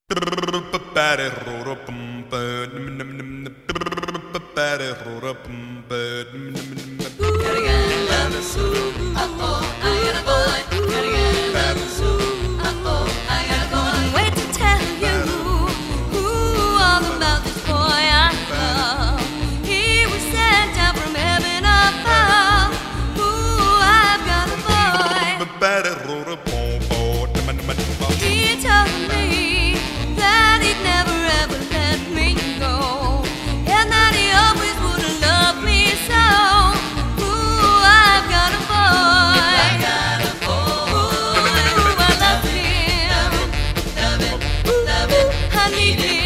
Wait to tell you all about this boy I love. He was sent down from heaven above. I've got a boy. He told me that he'd never ever let me go, and that he always would have loved me so. I've got a boy. I love him. I need him.